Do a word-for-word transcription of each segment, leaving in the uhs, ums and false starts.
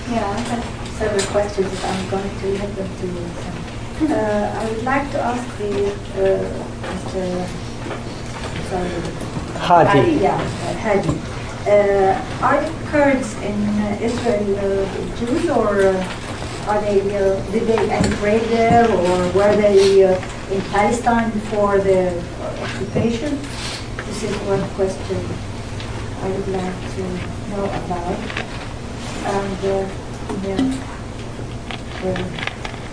Yeah, I have several questions that I'm going to let them to you. Uh, I would like to ask the uh, Mister Sorry, Hadi. Hadi, yeah, uh, Hadi. Uh, are the Kurds in uh, Israel uh, Jews, or uh, are they? Uh, did they emigrate there, or were they uh, in Palestine before the occupation? This is one question I would like to know about. And uh, yeah. Uh,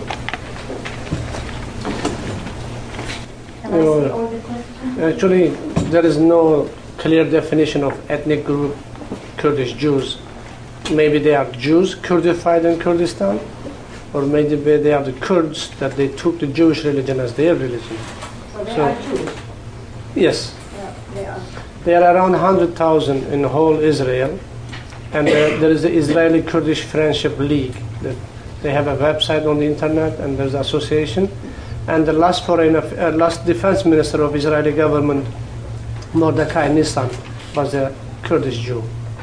Can I see all the questions? Actually, there is no clear definition of ethnic group Kurdish Jews. Maybe they are Jews Kurdified in Kurdistan, or maybe they are the Kurds that they took the Jewish religion as their religion. So they So, are Jews? Yes. Yeah, they are. There are around one hundred thousand in whole Israel, and there, there is the Israeli Kurdish Friendship League. That they have a website on the internet, and there's an association. And the last foreign, uh, last defense minister of Israeli government, Mordechai Nissan, was a Kurdish Jew.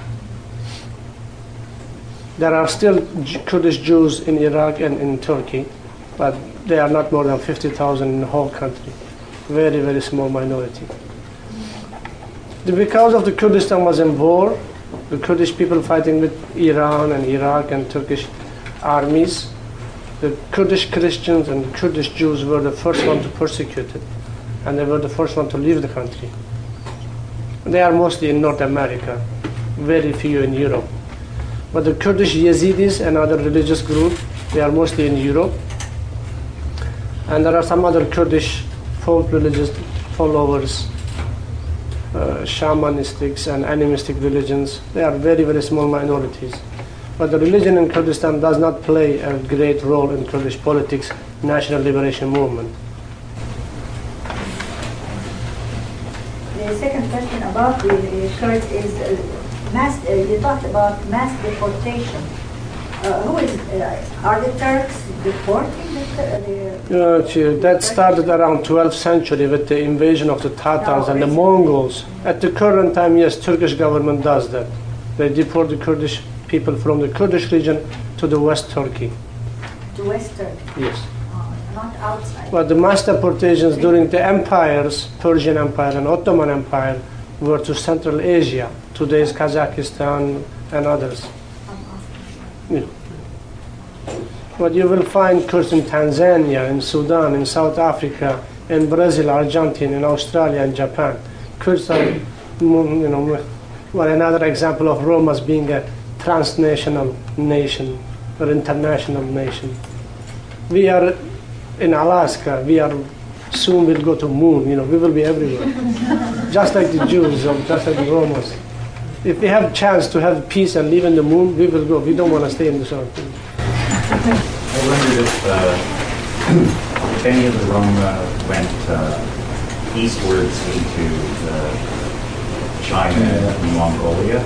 There are still J- Kurdish Jews in Iraq and in Turkey, but they are not more than fifty thousand in the whole country. Very, very small minority. The, because of the Kurdistan was in war, the Kurdish people fighting with Iran and Iraq and Turkish armies, the Kurdish Christians and Kurdish Jews were the first one to persecute it, and they were the first one to leave the country. They are mostly in North America, very few in Europe. But the Kurdish Yazidis and other religious groups, they are mostly in Europe. And there are some other Kurdish folk religious followers, uh, shamanistics and animistic religions. They are very, very small minorities. But the religion in Kurdistan does not play a great role in Kurdish politics, national liberation movement. The second question about the uh, Kurds is uh, mass. Uh, you talked about mass deportation. Uh, who is? Uh, are the Turks deporting the? the Uh, to- that started around twelfth century with the invasion of the Tatars No, and the it's- Mongols. At the current time, yes, Turkish government does that. They deport the Kurdish people from the Kurdish region to the West Turkey. To West Turkey, Yes. uh, not outside. But the mass deportations during the empires, Persian Empire and Ottoman Empire, were to Central Asia, today's Kazakhstan and others. I'm asking. Yeah. But you will find Kurds in Tanzania, in Sudan, in South Africa, in Brazil, Argentina, in Australia, and Japan. Kurds are, mm, you know, well, another example of Rome as being a transnational nation or international nation. We are in Alaska. We are soon will go to moon. You know, we will be everywhere, just like the Jews or just like the Romans. If we have chance to have peace and live in the moon, we will go. We don't want to stay in the sun. I wondered if, uh, if any of the Roma went uh, eastwards into uh, China and Mongolia.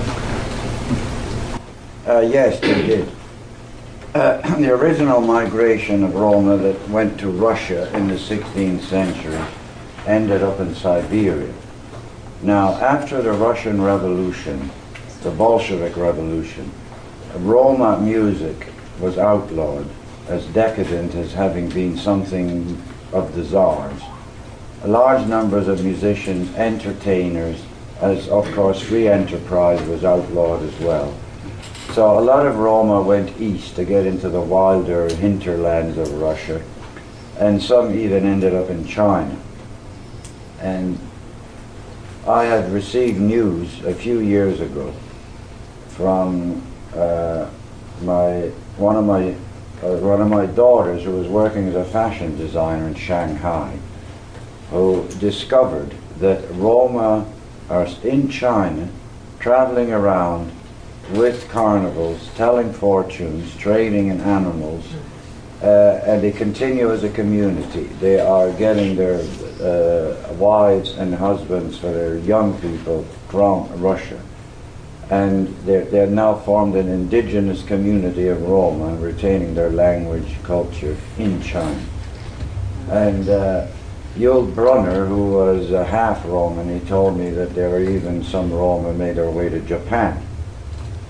Uh, yes, they did. Uh, the original migration of Roma that went to Russia in the sixteenth century ended up in Siberia. Now, after the Russian Revolution, the Bolshevik Revolution, Roma music was outlawed as decadent, as having been something of the czars. Large numbers of musicians, entertainers, as of course free enterprise was outlawed as well. So a lot of Roma went east to get into the wilder hinterlands of Russia, and some even ended up in China. And I had received news a few years ago from uh, my one of my uh, one of my daughters, who was working as a fashion designer in Shanghai, who discovered that Roma are in China, traveling around with carnivals, telling fortunes, trading in animals, uh, and they continue as a community. They are getting their uh, wives and husbands for their young people from Russia. And they're, they're now formed an indigenous community of Roma, and retaining their language, culture in China. And uh, Yul Brunner, who was a half Roman, he told me that there were even some Roma made their way to Japan.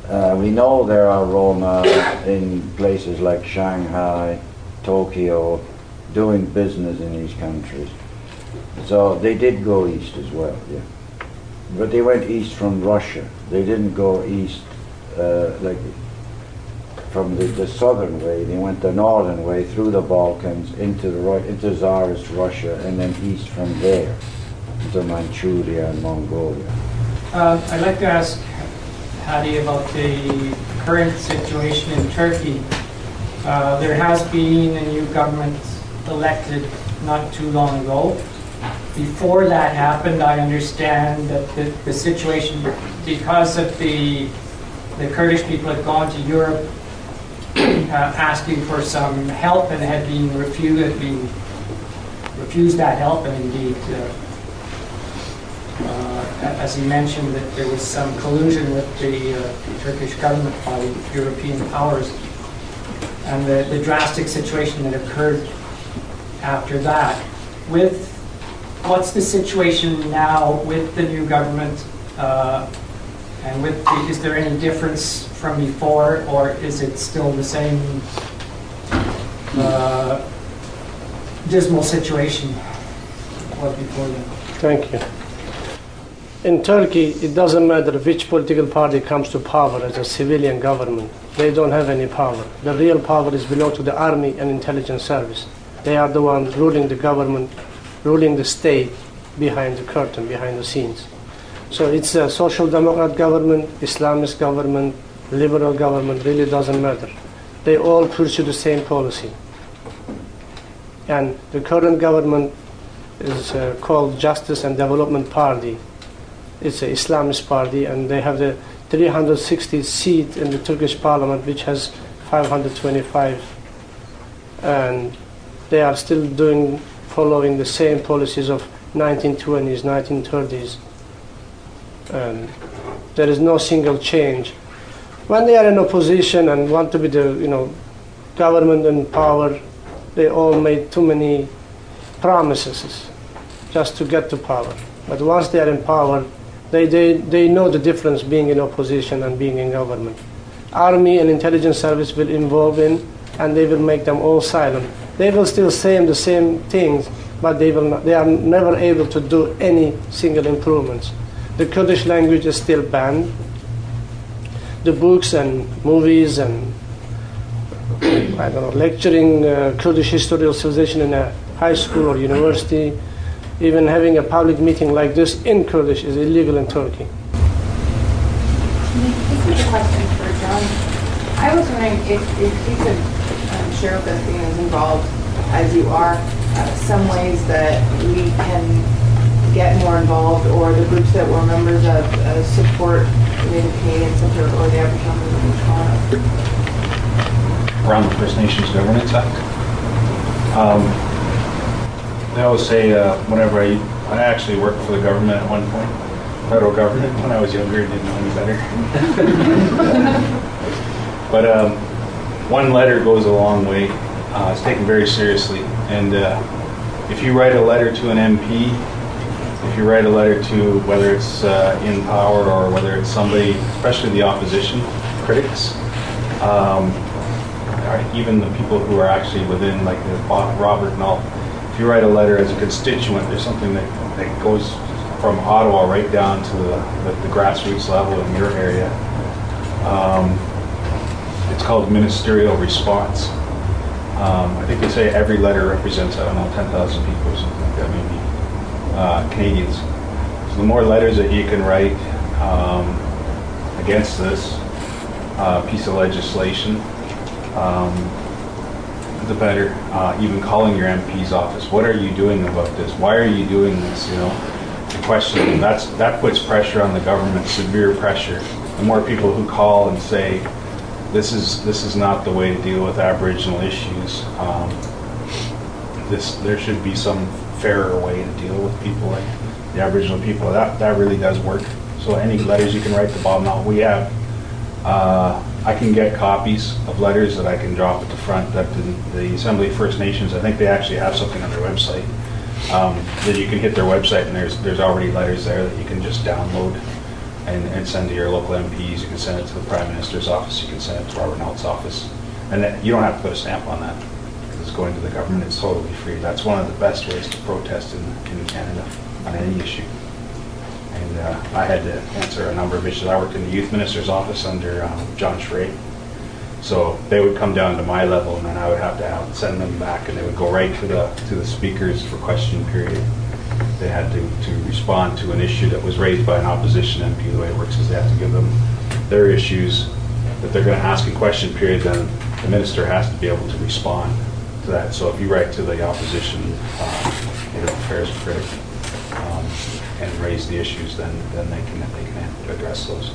Uh, we know there are Roma in places like Shanghai, Tokyo, doing business in these countries. So they did go east as well, yeah. But they went east from Russia. They didn't go east uh, like from the, the southern way. They went the northern way through the Balkans into the into Tsarist Russia, and then east from there to Manchuria and Mongolia. Uh, I'd like to ask Hadi about the current situation in Turkey. Uh, there has been a new government elected not too long ago. Before that happened, I understand that the, the situation, because of the the Kurdish people had gone to Europe uh, asking for some help and had been refused, had been refused that help, and indeed, uh, uh, as he mentioned, that there was some collusion with the, uh, the Turkish government by European powers, and the, the drastic situation that occurred after that. With what's the situation now with the new government, uh, and with the, is there any difference from before, or is it still the same uh, dismal situation was before then? Thank you. In Turkey, it doesn't matter which political party comes to power as a civilian government. They don't have any power. The real power is belong to the army and intelligence service. They are the ones ruling the government, ruling the state behind the curtain, behind the scenes. So it's a social democrat government, Islamist government, liberal government, really doesn't matter. They all pursue the same policy. And the current government is uh, called Justice and Development Party. It's an Islamist party, and they have the three hundred sixty seat in the Turkish parliament, which has five hundred twenty-five. And they are still doing, following the same policies of nineteen twenties, nineteen thirties. And there is no single change. When they are in opposition and want to be the, you know, government in power, they all made too many promises just to get to power. But once they are in power, they, they, they know the difference being in opposition and being in government. Army and intelligence service will involve in, and they will make them all silent. They will still say the same things, but they will not, they are never able to do any single improvements. The Kurdish language is still banned. The books and movies and I don't know, lecturing uh, Kurdish history or civilization in a high school or university, even having a public meeting like this in Kurdish is illegal in Turkey. This is a question for John. I was wondering if, if you could um, share with us, being as involved as you are, uh, some ways that we can get more involved, or the groups that we're members of uh, support the Native Canadian Center or the Aboriginal Movement in Toronto. Around the First Nations Governance Act. Um, I always say uh, whenever I, I actually worked for the government at one point, federal government, when I was younger and didn't know any better. But um, one letter goes a long way. Uh, it's taken very seriously. And uh, if you write a letter to an M P, if you write a letter to, whether it's uh, in power or whether it's somebody, especially the opposition, critics, um, or even the people who are actually within, like the Robert and all, if you write a letter as a constituent, there's something that, that goes from Ottawa right down to the, the, the grassroots level in your area. Um, it's called ministerial response. Um, I think they say every letter represents, I don't know, ten thousand people or something like that, maybe. Uh, Canadians. So the more letters that you can write um, against this uh, piece of legislation, um, the better. Uh, even calling your M P's office, what are you doing about this? Why are you doing this? You know, the question, that's that puts pressure on the government, severe pressure. The more people who call and say, this is this is not the way to deal with Aboriginal issues. Um, this there should be some fairer way to deal with people like the Aboriginal people. That that really does work. So any letters you can write to Bob Mel, we have. Uh, I can get copies of letters that I can drop at the front. That the, the Assembly of First Nations, I think they actually have something on their website um, that you can hit their website, and there's there's already letters there that you can just download. and, and send to your local M Ps. You can send it to the Prime Minister's office. You can send it to Robert Nell's office. And that, you don't have to put a stamp on that. It's going to the government. It's totally free. That's one of the best ways to protest in, in Canada on any issue. And uh, I had to answer a number of issues. I worked in the Youth Minister's office under um, John Schray. So they would come down to my level, and then I would have to have, send them back, and they would go right to the to the speakers for question period. They had to, to respond to an issue that was raised by an opposition M P. The way it works is they have to give them their issues that they're going to ask in question period, then the minister has to be able to respond to that. So if you write to the opposition, uh, you know, affairs critic, um, and raise the issues, then then they can they can address those.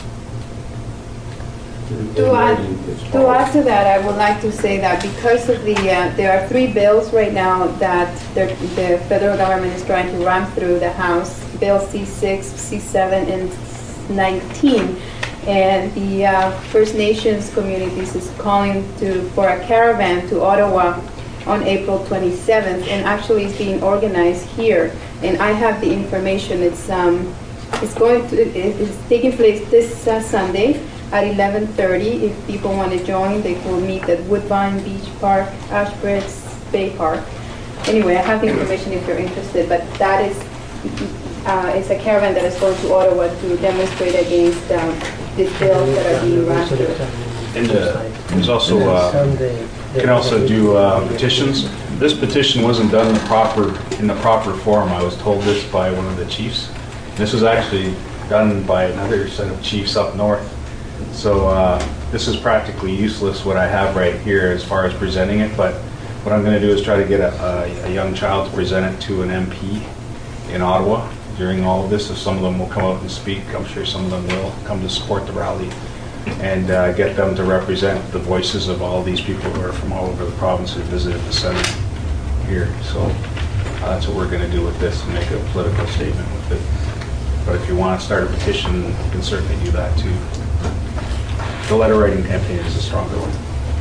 To add, to add to that, I would like to say that because of the, uh, there are three bills right now that the, the federal government is trying to ram through the House, Bill C six, C seven, and nineteen. And the uh, First Nations communities is calling to for a caravan to Ottawa on April twenty-seventh, and actually it's being organized here. And I have the information. It's um, it's going to it's taking place this uh, Sunday at eleven thirty. If people want to join, they will meet at Woodbine Beach Park, Ashbridge Bay Park. Anyway, I have the information if you're interested. But that is uh, it's a caravan that is going to Ottawa to demonstrate against um, the bills that are being rushed through. And uh, there's also uh, you can also do uh, petitions. This petition wasn't done in the proper in the proper form. I was told this by one of the chiefs. This was actually done by another set of chiefs up north. So uh, this is practically useless what I have right here as far as presenting it, but what I'm going to do is try to get a, a, a young child to present it to an M P in Ottawa during all of this. If some of them will come out and speak, I'm sure some of them will come to support the rally, and uh, get them to represent the voices of all these people who are from all over the province who visited the Senate here. So uh, that's what we're going to do with this, and make a political statement with it. But if you want to start a petition, you can certainly do that too. The letter writing campaign is a stronger one.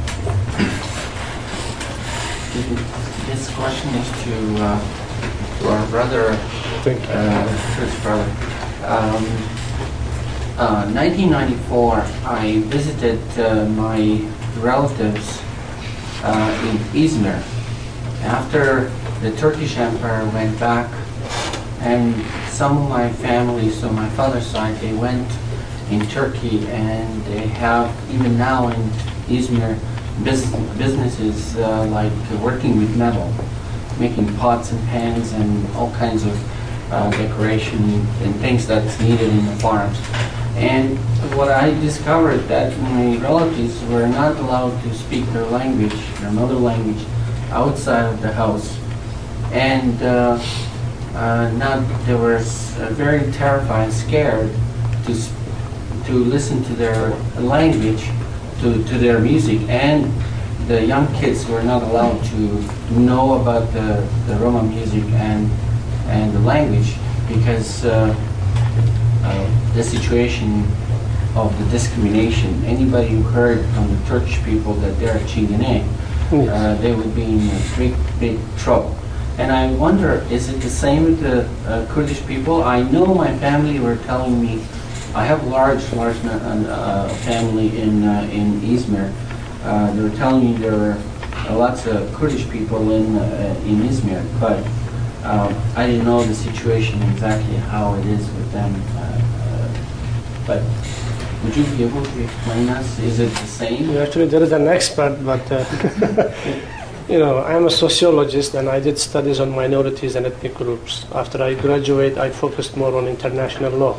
This question is to, uh, to our brother, uh, church brother. Um, uh, nineteen ninety-four, I visited uh, my relatives uh, in Izmir. After the Turkish Empire went back, and some of my family, so my father's side, they went in Turkey, and they have, even now in Izmir, business, businesses uh, like uh, working with metal, making pots and pans and all kinds of uh, decoration and things that's needed in the farms. And what I discovered that my relatives were not allowed to speak their language, their mother language, outside of the house. And uh, uh, not, they were uh, very terrified and scared to to listen to their language, to, to their music, and the young kids were not allowed to know about the, the Roma music and and the language, because uh, uh, the situation of the discrimination. Anybody who heard from the Turkish people that they're Chingene, uh, they would be in big, big trouble. And I wonder, is it the same with the uh, Kurdish people? I know my family were telling me, I have a large, large uh, family in uh, in Izmir. Uh, they were telling me there were uh, lots of Kurdish people in uh, in Izmir, but uh, I didn't know the situation exactly how it is with them. Uh, uh, but would you be able to explain us? Is it the same? Yeah, actually, there is an expert, but uh, you know, I am a sociologist, and I did studies on minorities and ethnic groups. After I graduated, I focused more on international law.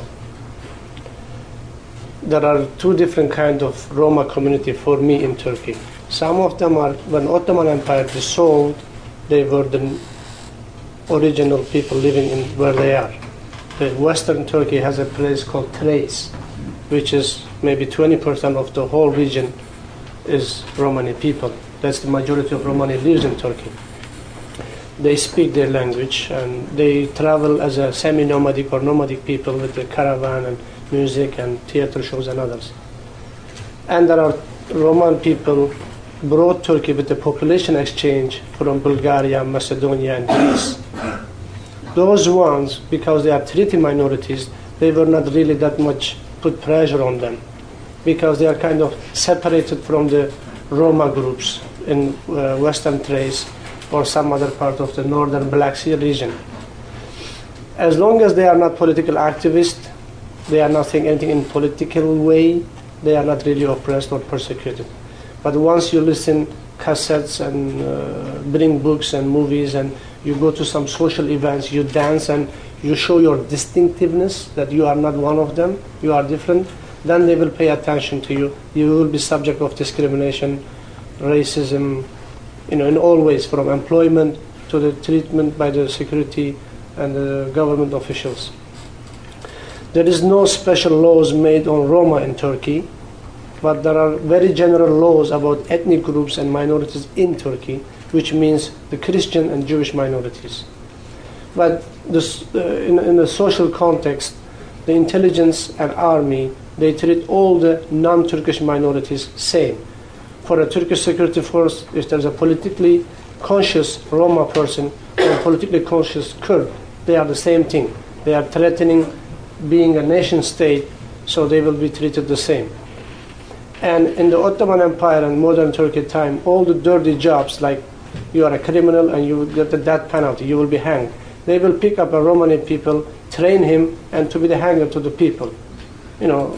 There are two different kinds of Roma community for me in Turkey. Some of them are, when Ottoman Empire dissolved, they were the original people living in where they are. The Western Turkey has a place called Thrace, which is maybe twenty percent of the whole region is Romani people. That's the majority of Romani lives in Turkey. They speak their language, and they travel as a semi-nomadic or nomadic people with the caravan and music and theater shows and others. And there are Roman people brought Turkey with the population exchange from Bulgaria, Macedonia, and Greece. Those ones, because they are treaty minorities, they were not really that much put pressure on them, because they are kind of separated from the Roma groups in uh, Western Thrace or some other part of the northern Black Sea region. As long as they are not political activists, they are not saying anything in political way, they are not really oppressed or persecuted. But once you listen cassettes and uh, bring books and movies and you go to some social events, you dance and you show your distinctiveness, that you are not one of them, you are different, then they will pay attention to you. You will be subject of discrimination, racism, you know, in all ways, from employment to the treatment by the security and the government officials. There is no special laws made on Roma in Turkey, but there are very general laws about ethnic groups and minorities in Turkey, which means the Christian and Jewish minorities. But this, uh, in, in the social context, the intelligence and army, they treat all the non-Turkish minorities same. For a Turkish security force, if there's a politically conscious Roma person or a politically conscious Kurd, they are the same thing. They are threatening being a nation state, so they will be treated the same. And in the Ottoman Empire and modern Turkey time, all the dirty jobs, like you are a criminal and you will get the death penalty, you will be hanged. They will pick up a Romani people, train him, and to be the hanger to the people. You know.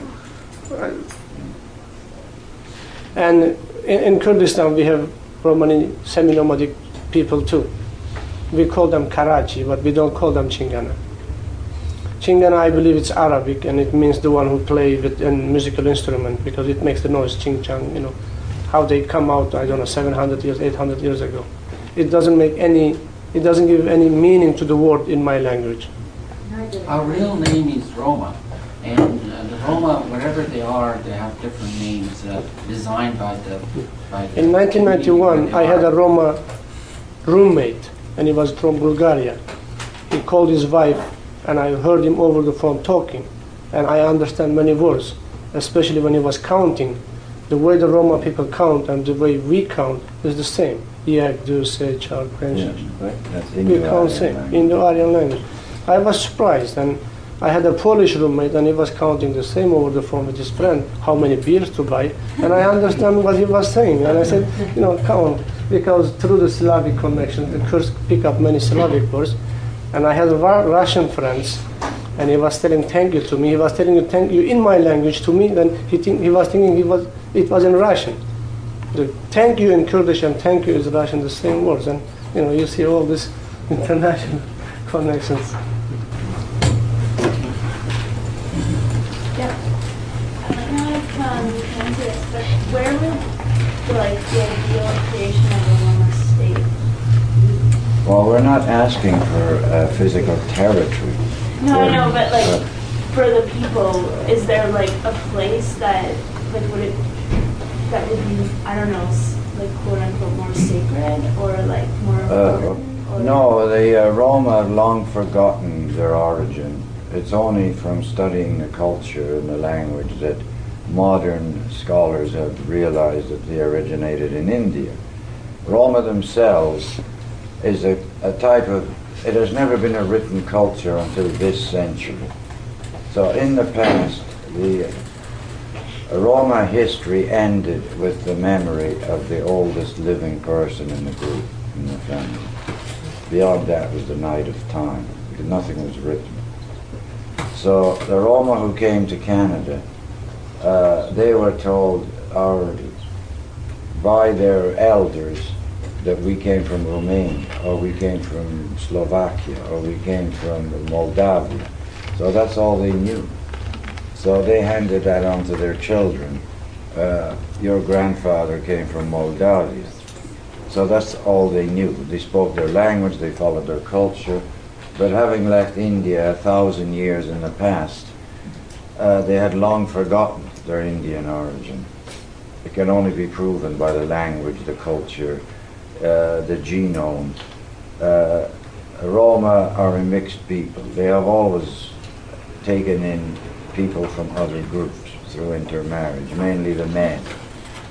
And in, in Kurdistan, we have Romani semi-nomadic people too. We call them Karachi, but we don't call them Chingana. Chingana, I believe it's Arabic, and it means the one who play with a musical instrument, because it makes the noise, ching chang, you know, how they come out, I don't know, seven hundred years, eight hundred years ago. It doesn't make any, it doesn't give any meaning to the word in my language. Our real name is Roma, and uh, the Roma, wherever they are, they have different names uh, designed by the, by the In nineteen ninety-one, I had a are. Roma roommate, and he was from Bulgaria. He called his wife, and I heard him over the phone talking, and I understand many words, especially when he was counting. The way the Roma people count and the way we count is the same. Yak, do, say, char, Yeah, right. That's we can't say Indo-Aryan language. I was surprised, and I had a Polish roommate, and he was counting the same over the phone with his friend, how many beers to buy, and I understand what he was saying. And I said, you know, count, because through the Slavic connection, the Kurds pick up many Slavic words. And I had Russian friends, and he was telling thank you to me. He was telling you thank you in my language to me, then he think, he was thinking he was it was in Russian. The thank you in Kurdish and thank you is Russian, the same words. And you know, you see all these international connections. Yeah. I don't know if um, you can answer this, but where would the, like, the ideal creation of a Roma state? Well, we're not asking for uh, physical territory. No, I We're- know, but like, uh, for the people, is there like a place that, like, would it, that would be, I don't know, s- like, quote unquote, more sacred or like more Uh, important? Or- no, the uh, Roma have long forgotten their origin. It's only from studying the culture and the language that modern scholars have realized that they originated in India. Roma themselves is a, a type of, it has never been a written culture until this century. So in the past, the Roma history ended with the memory of the oldest living person in the group, in the family. Beyond that was the night of time, because nothing was written. So the Roma who came to Canada, uh, they were told our, by their elders that we came from Romania, or we came from Slovakia, or we came from Moldavia. So that's all they knew. So they handed that on to their children. Uh, your grandfather came from Moldavia. So that's all they knew. They spoke their language, they followed their culture. But having left India a thousand years in the past, uh, they had long forgotten their Indian origin. It can only be proven by the language, the culture, uh, the genome. Uh, Roma are a mixed people. They have always taken in people from other groups through intermarriage, mainly the men.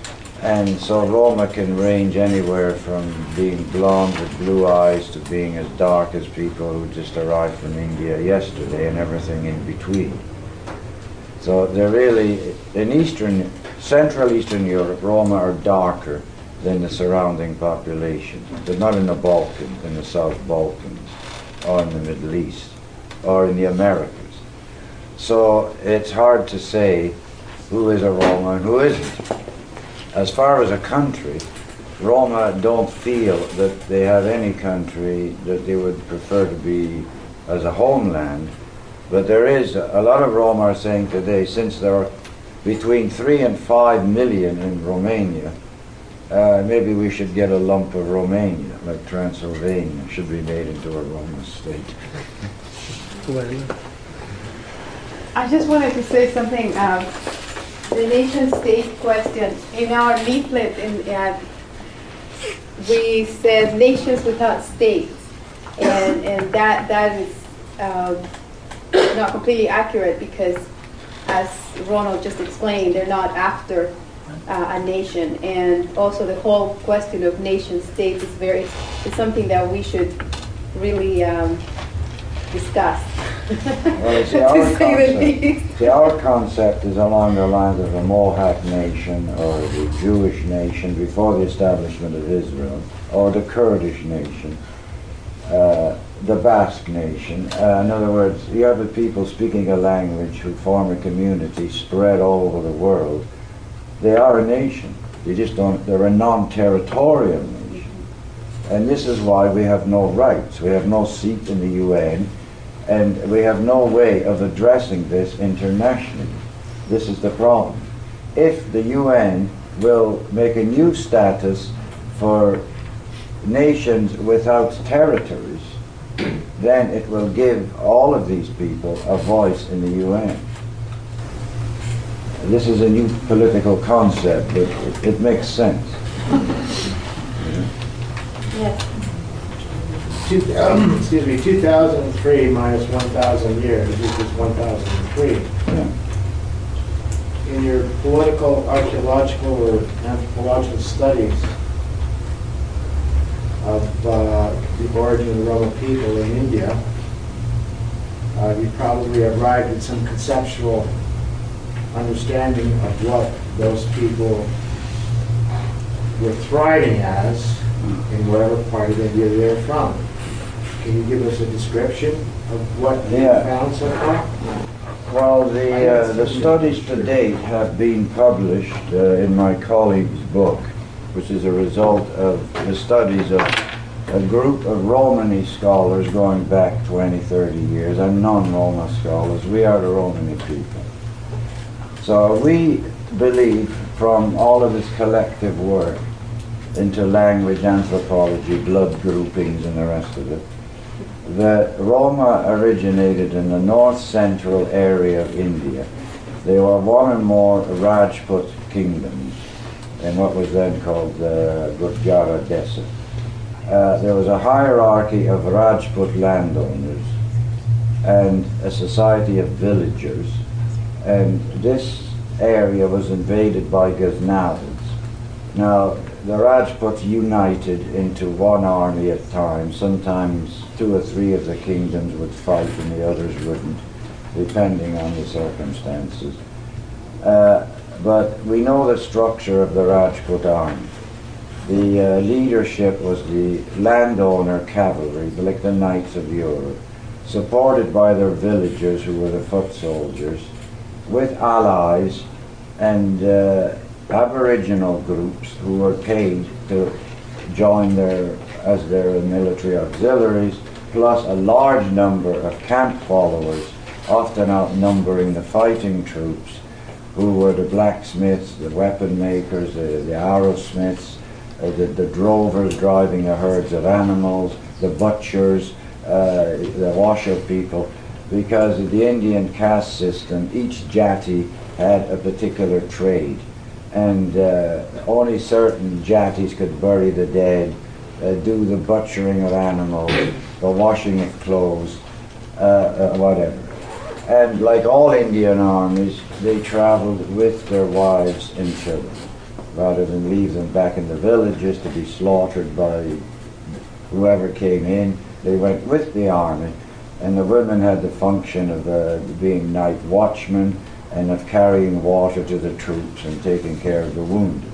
And so Roma can range anywhere from being blonde with blue eyes to being as dark as people who just arrived from India yesterday and everything in between. So they're really, in Eastern, Central Eastern Europe, Roma are darker than the surrounding population. They're not in the Balkans, in the South Balkans, or in the Middle East, or in the Americas. So it's hard to say who is a Roma and who isn't. As far as a country, Roma don't feel that they have any country that they would prefer to be as a homeland. But there is, a lot of Roma are saying today, since there are between three and five million in Romania, uh, maybe we should get a lump of Romania, like Transylvania, should be made into a Roma state. I just wanted to say something. Um, the nation-state question. In our leaflet, in, uh, we said nations without states, and and that that is uh, not completely accurate because, as Ronald just explained, they're not after uh, a nation, and also the whole question of nation-states is very is something that we should really um, discuss. Well, see, our concept, see, our concept is along the lines of the Mohawk nation or the Jewish nation before the establishment of Israel, or the Kurdish nation, uh, the Basque nation. Uh, in other words, you have the people speaking a language who form a community spread all over the world. They are a nation. They just don't, they're a non-territorial nation. And this is why we have no rights. We have no seat in the U N. And we have no way of addressing this internationally. This is the problem. If the U N will make a new status for nations without territories, then it will give all of these people a voice in the U N. This is a new political concept, but it, it makes sense. Yes. Two, um, excuse me, two thousand three minus one thousand years equals one thousand three. Yeah. In your political, archaeological, or anthropological studies of uh, the origin of the Roma people in India, uh, you probably arrived at some conceptual understanding of what those people were thriving as in whatever part of India they're from. Can you give us a description of what you Yeah. found so far? Well, the, uh, the studies to date have been published uh, in my colleague's book, which is a result of the studies of a group of Romany scholars going back twenty, thirty years, and non-Roma scholars. We are the Romany people. So we believe from all of this collective work into language, anthropology, blood groupings, and the rest of it, that Roma originated in the north-central area of India. They were one or more Rajput kingdoms in what was then called the Gurjara Desa. Uh, there was a hierarchy of Rajput landowners and a society of villagers, and this area was invaded by Ghaznavids. Now, the Rajputs united into one army at times. Sometimes two or three of the kingdoms would fight and the others wouldn't, depending on the circumstances. Uh, but we know the structure of the Rajput army. The uh, leadership was the landowner cavalry, like the Knights of Europe, supported by their villagers who were the foot soldiers, with allies and uh, Aboriginal groups who were paid to join their as their military auxiliaries, plus a large number of camp followers, often outnumbering the fighting troops, who were the blacksmiths, the weapon makers, the, the arrowsmiths, uh, the, the drovers driving the herds of animals, the butchers, uh, the washer people, because of the Indian caste system, each jati had a particular trade. And uh, only certain jatis could bury the dead, uh, do the butchering of animals, the washing of clothes, uh, uh, whatever. And like all Indian armies, they traveled with their wives and children. rather than leave them back in the villages to be slaughtered by whoever came in. They went with the army, and the women had the function of uh, being night watchmen and of carrying water to the troops and taking care of the wounded.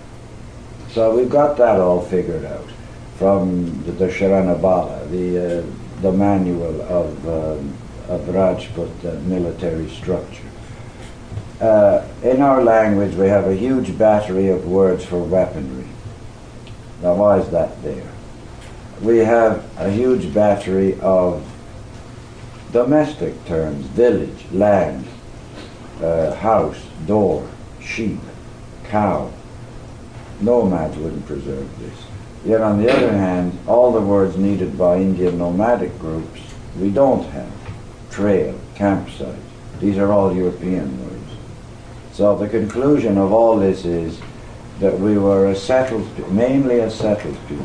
So we've got that all figured out from the, the Sharanabala, the, uh, the manual of, um, of Rajput uh, military structure. Uh, in our language we have a huge battery of words for weaponry. Now why is that there? We have a huge battery of domestic terms: village, land, uh, house, door, sheep, cow. Nomads wouldn't preserve this. Yet on the other hand, all the words needed by Indian nomadic groups we don't have. Trail, campsite, these are all European words. So the conclusion of all this is that we were a settled, mainly a settled people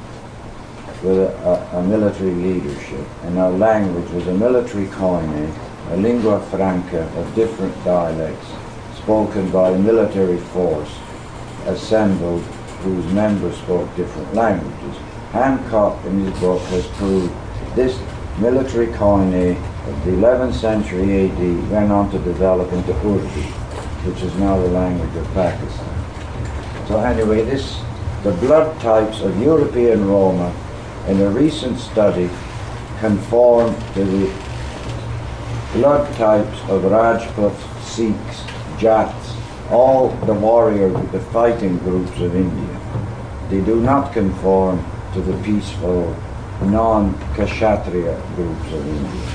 with a, a, a military leadership, and our language was a military koine, a lingua franca of different dialects spoken by a military force assembled whose members spoke different languages. Hancock in his book has proved this military koine of the eleventh century A D went on to develop into Urdu, which is now the language of Pakistan. So anyway, this, the blood types of European Roma in a recent study conform to the blood types of Rajputs, Sikhs, Jats, all the warrior, the fighting groups of India. They do not conform to the peaceful, non-Kshatriya groups of India,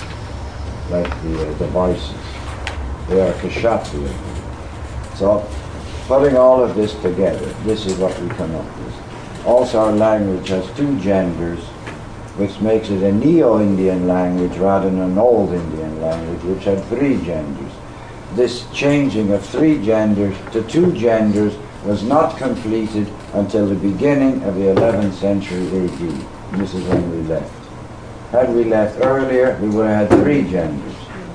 like the, uh, the Vaisas. They are Kshatriya. So, putting all of this together, this is what we come up with. Also, our language has two genders, which makes it a Neo-Indian language rather than an Old Indian language, which had three genders. This changing of three genders to two genders was not completed until the beginning of the eleventh century A D. This is when we left. Had we left earlier, we would have had three genders.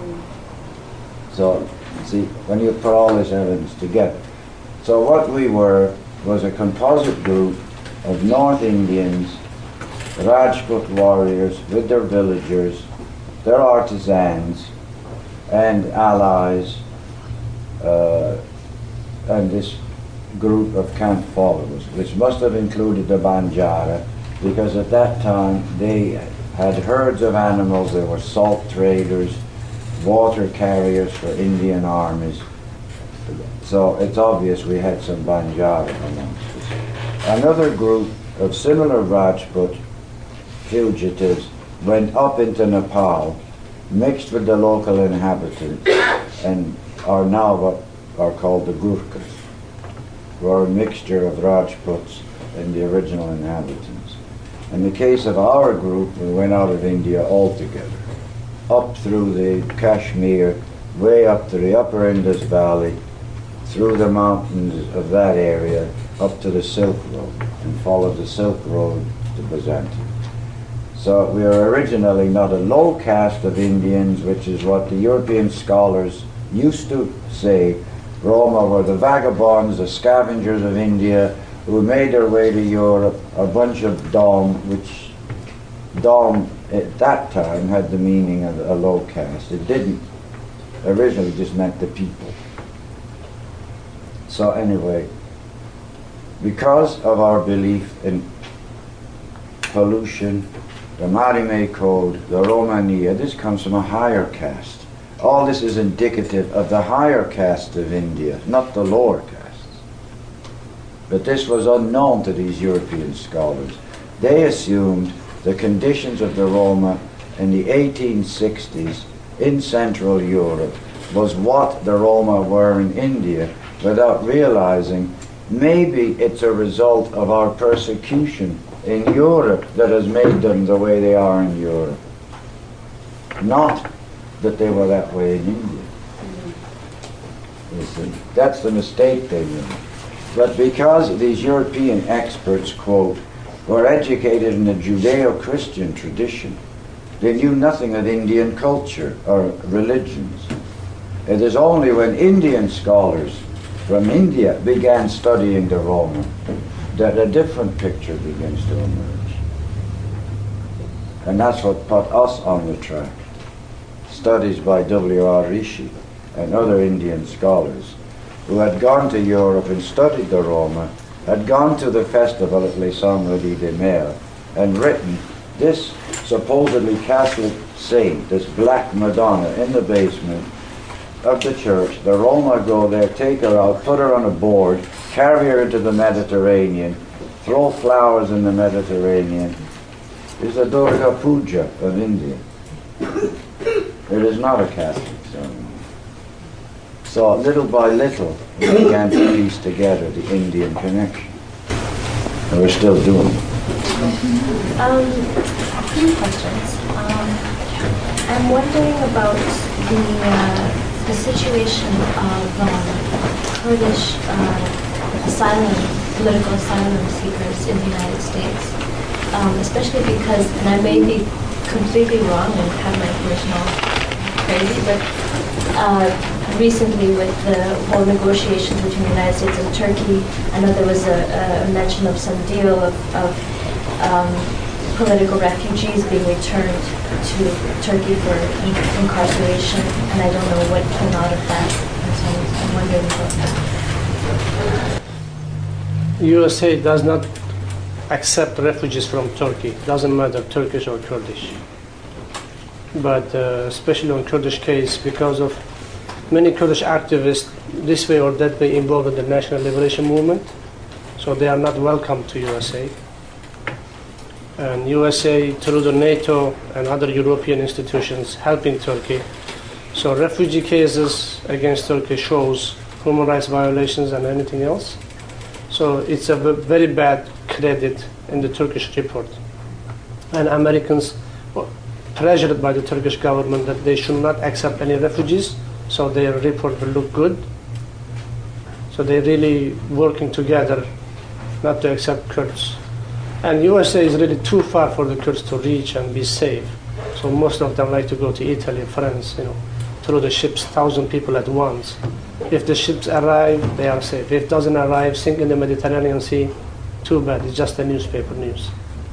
So, see, when you put all this evidence together. So what we were was a composite group of North Indians, Rajput warriors with their villagers, their artisans, and allies, uh, and this group of camp followers, which must have included the Banjara, because at that time they had herds of animals, they were salt traders, water carriers for Indian armies. So it's obvious we had some Banjara amongst us. Another group of similar Rajput fugitives went up into Nepal, mixed with the local inhabitants, and are now what are called the Gurkhas, who are a mixture of Rajputs and the original inhabitants. In the case of our group, we went out of India altogether, up through the Kashmir, way up to the upper Indus Valley, through the mountains of that area, up to the Silk Road, and followed the Silk Road to Byzantium. So we are originally not a low caste of Indians, which is what the European scholars used to say. Roma were the vagabonds, the scavengers of India, who made their way to Europe, a bunch of Dom, which Dom at that time had the meaning of a low caste. It didn't. Originally just meant the people. So anyway, because of our belief in pollution, the Marime Code, the Romania, this comes from a higher caste. All this is indicative of the higher caste of India, not the lower castes. But this was unknown to these European scholars. They assumed the conditions of the Roma in the eighteen sixties in Central Europe was what the Roma were in India, without realizing maybe it's a result of our persecution in Europe that has made them the way they are in Europe. Not that they were that way in India. You see, that's the mistake they made. But because these European experts, quote, were educated in a Judeo-Christian tradition, they knew nothing of Indian culture or religions. It is only when Indian scholars from India began studying the Roma, that a different picture begins to emerge. And that's what put us on the track. Studies by W R Rishi and other Indian scholars who had gone to Europe and studied the Roma, had gone to the festival at Les Samedi de Mer and written this supposedly Catholic saint, this black Madonna in the basement of the church. The Roma go there, take her out, put her on a board, carry her into the Mediterranean, throw flowers in the Mediterranean. It's a Durga Puja of India. It is not a Catholic ceremony. So little by little, we began to piece together the Indian connection. And we're still doing it. Um, a few questions. Um, I'm wondering about the, uh, the situation of um, Kurdish uh, asylum, political asylum seekers in the United States. Um, especially because, and I may be completely wrong and have my information all crazy, but uh, recently with the whole negotiations between the United States and Turkey, I know there was a, a mention of some deal of, of um, political refugees being returned to Turkey for in- incarceration, and I don't know what came out of that, and so I'm, I'm wondering about that. U S A does not accept refugees from Turkey, doesn't matter Turkish or Kurdish. But uh, especially on Kurdish case, because of many Kurdish activists this way or that way involved in the National Liberation Movement, so they are not welcome to U S A. And U S A, through the NATO and other European institutions, helping Turkey. So refugee cases against Turkey shows human rights violations and anything else. So it's a very bad credit in the Turkish report. And Americans were pressured by the Turkish government that they should not accept any refugees, so their report will look good. So they're really working together not to accept Kurds. And U S A is really too far for the Kurds to reach and be safe. So most of them like to go to Italy, France, you know, through the ships, thousand people at once. If the ships arrive, they are safe. If it doesn't arrive, sink in the Mediterranean Sea, too bad. It's just a newspaper news.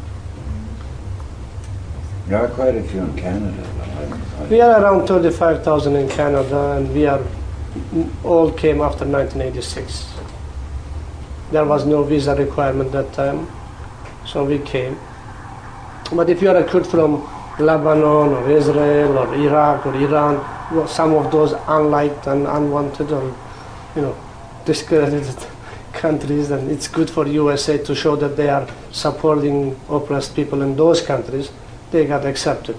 There are quite a few in Canada. We are around thirty-five thousand in Canada, and we are all came after nineteen eighty-six. There was no visa requirement that time, so we came. But if you are a Kurd from Lebanon or Israel or Iraq or Iran, well, some of those unliked and unwanted or, you know, discredited countries, and it's good for U S A to show that they are supporting oppressed people in those countries. They got accepted.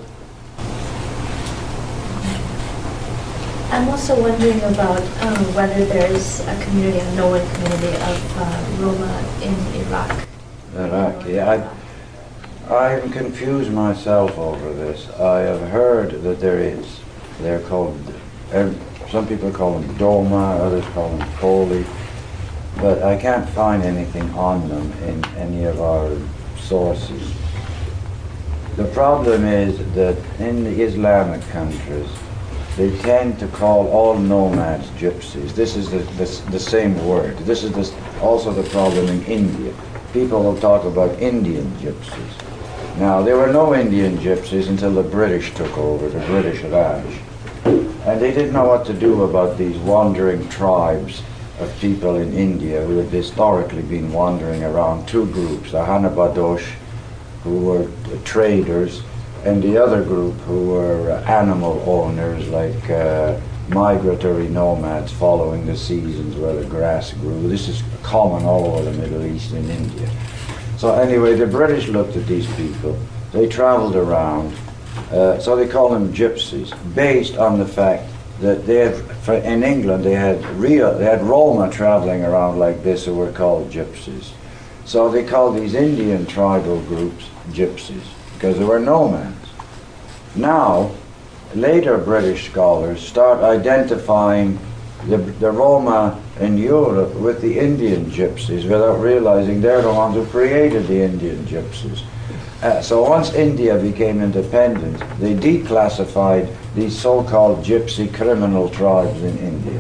I'm also wondering about um, whether there's a community, a known community of uh, Roma in Iraq. Iraq, yeah. I, I'm confused myself over this. I have heard that there is. They're called, some people call them Doma, others call them Koli, but I can't find anything on them in any of our sources. The problem is that in the Islamic countries, they tend to call all nomads gypsies. This is the, the, the same word. This is the, also the problem in India. People will talk about Indian gypsies. Now, there were no Indian gypsies until the British took over, the British Raj. And they didn't know what to do about these wandering tribes of people in India who had historically been wandering around two groups, the Hanabadosh, who were traders, and the other group who were uh, animal owners, like uh, migratory nomads following the seasons where the grass grew. This is common all over the Middle East and India. So anyway, the British looked at these people. They traveled around, uh, so they call them gypsies, based on the fact that they had, for, in England, they had real, they had Roma traveling around like this who were called gypsies. So they called these Indian tribal groups gypsies, because they were nomads. Now, later British scholars start identifying the, the Roma in Europe with the Indian gypsies without realizing they're the ones who created the Indian gypsies. Uh, so once India became independent, they declassified these so-called gypsy criminal tribes in India.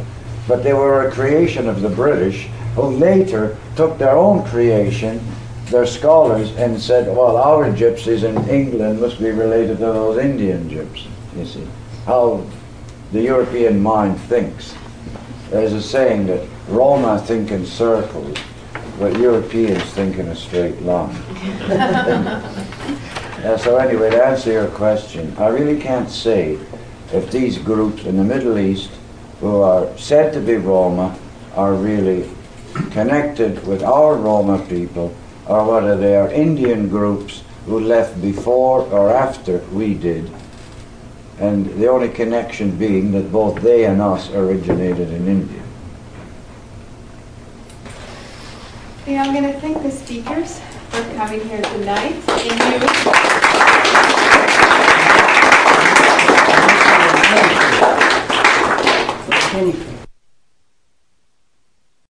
but they were a creation of the British, who later took their own creation, their scholars, and said, well, our gypsies in England must be related to those Indian gypsies, you see. How the European mind thinks. There's a saying that Roma think in circles, but Europeans think in a straight line. uh, so anyway, to answer your question, I really can't say if these groups in the Middle East who are said to be Roma are really connected with our Roma people, or whether they are Indian groups who left before or after we did, and the only connection being that both they and us originated in India. Yeah, I'm going to thank the speakers for coming here tonight. Thank you. Thank you.